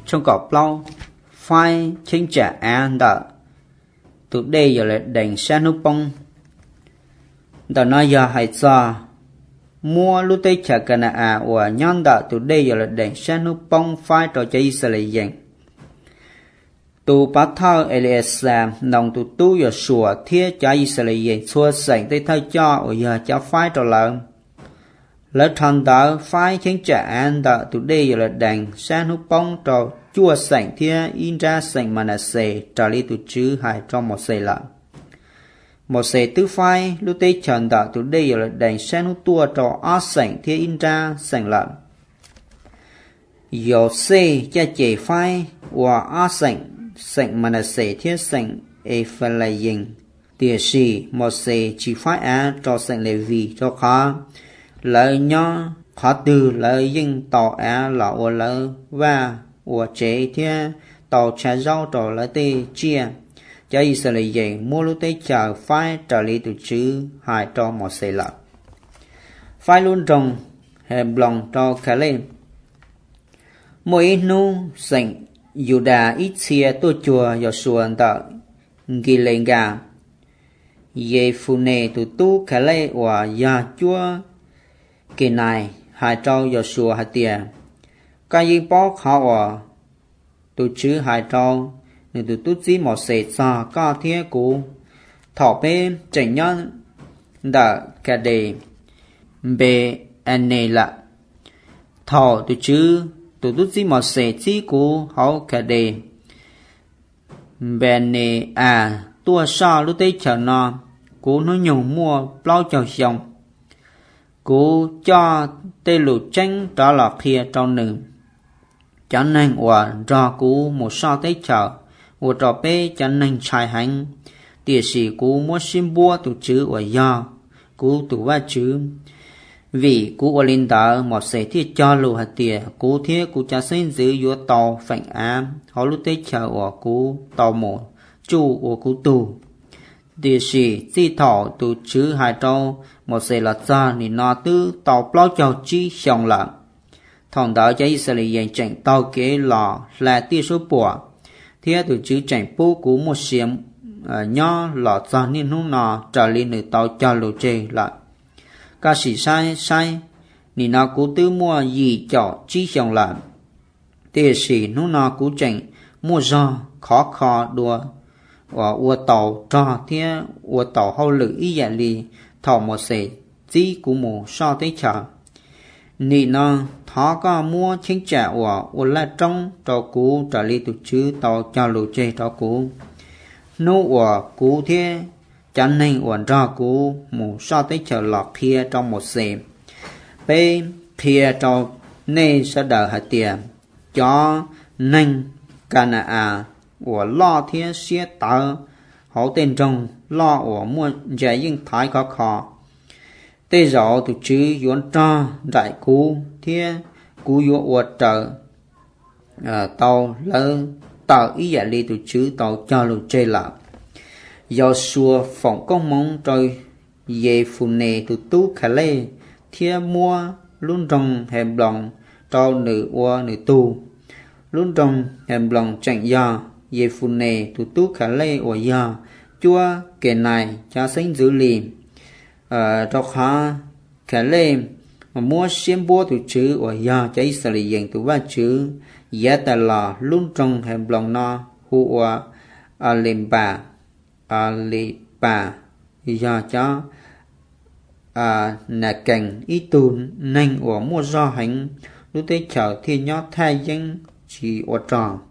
trong cọp lâu phai chính trả án đỡ tụi đây giờ lại đánh xa nụ bông đỡ nói giờ hãy cho mua lúc tới trả cả nạ và nhân đỡ tụi đây giờ lại đánh xa nụ bông phai cho cho Israel dành tụ bắt thao Eliasam nòng tụ tu giờ sủa thiết cho Israel dành xua sảnh tới thay cho ở giờ cho phai cho lợn lỡ thằng đó phai chính trả án đỡ tụi đây giờ lại đánh xa nụ bông cho chua sảnh thia in ra sảnh mà nà xề trả lý tụi chứ hài trong một xề lợn một xề tứ phai lúc tế trần đảo tụi đây là đánh xe nút tua cho á sảnh thia in ra sảnh lợn dầu xê cha chế phai và á sảnh mà nà xề thia sảnh ê phai lại dình tìa xì một xề chỉ phai á cho sảnh lệ vì cho khó lợi nhỏ khó từ lợi dinh tỏ á lọ và lợi và của chế thia tàu trà rau trò lại tê chia cho Israel dạy mua lúc tê chờ phái trả lý tụ chứ hai cho một xe lợn phái luôn trồng hẹp lòng cho cả lên mỗi nu sảnh Juda ít xia tôi chùa do xuân tợ ghi lên gà ye phu nê tụ tu cả lê và ya chua kỳ này hai cho do xuân hai tiền cái gì bó khó tụi chứ hai trâu nên tụi tụt gì một sệt xa có thiết cũ thọ bê chảnh nhân đã cả đề bê anh này là thọ tụi chứ tụi tụt gì một sệt gì cũ hậu cả đề bê này tua xa lúc tới chờ nó cũ nó nhung mua bao chào xong cũ cho tê lụt tranh đó là kia trong nừng cho nên và cho cú một sao tới chợ và cho bé cho nên trai hành địa sĩ cú mua xin bua tụ chữ và do cú tụ va chữ vì cú ở linh tờ một sẽ thiết cho lù hạt tiền cú thiết cú cho xin giữ vô tàu phạnh ám họ lúc tới chợ và cú tàu một chu và cú tù địa sĩ di thọ tụ chữ hai trâu một sẽ là cho nên nó tư tàu bao chào chi xong lặng thằng đó cho Israel dành tranh tàu kế lò là tiêu số bùa thế tụi chứ tranh bố của một xiêm nhỏ lò cho nên lúc nào trở lên nữ tàu cho lô chê lại ca sĩ sai nên nó cũng tư mua gì cho chi xong lại thế sĩ lúc nào cũng tranh mua do khó đùa và ua tàu cho thế ua tàu hậu lự ý dạng lì thọ một sể chỉ của một so tới chợ nị nó thọ có mua chính trả của là trong cho cú trả lý tụ chứ tàu cho lũ chê cho cú nô của cú thế chẳng nên ổn cho cú một so tới chờ lọt kia trong một xệm bê kia cho nên sẽ đợi hạt tiền cho nên cả nạ của lo thế xế tờ hậu tên trong lo của mua giải dân thái có khó tê rõ tụ chứ yuan cho đại cú thế cú yuan uột trở tàu lơ tàu ý giải lý tụ chứ tàu cho lũ chê lạc do xua phỏng công mong trời về phù nề tụ tú khả lê thế mua luôn trong hẻm lòng cho nữ ua nữ tu luôn trong hẻm lòng chẳng do về phù nề tụ tú khả lê ua do chua kể này cho sinh giữ lìm cho khá khả lên mà mua xem bố tụ chữ và do cháy xử lý dành tụ ba chữ giá ta là luôn trong hẻm lòng no hụ Alipa do cho nà cảnh ý tùn nên của mua do hành lúc tới chợ thì nhó thay dân chỉ ở tròn